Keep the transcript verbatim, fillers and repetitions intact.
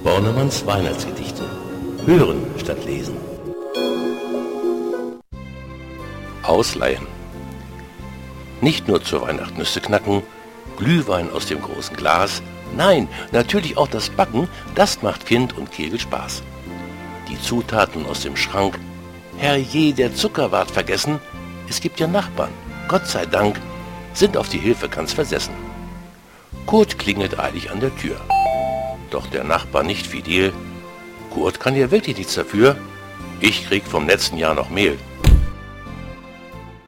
Bornemanns Weihnachtsgedichte. Hören statt lesen. Ausleihen. Nicht nur zur Weihnacht Nüsse knacken, Glühwein aus dem großen Glas, nein, natürlich auch das Backen, das macht Kind und Kegel Spaß. Die Zutaten aus dem Schrank, herrje, der Zucker ward vergessen, es gibt ja Nachbarn, Gott sei Dank, sind auf die Hilfe ganz versessen. Kurt klingelt eilig an der Tür. Doch der Nachbar nicht fidel. Kurt kann ja wirklich nichts dafür. Ich krieg vom letzten Jahr noch Mehl.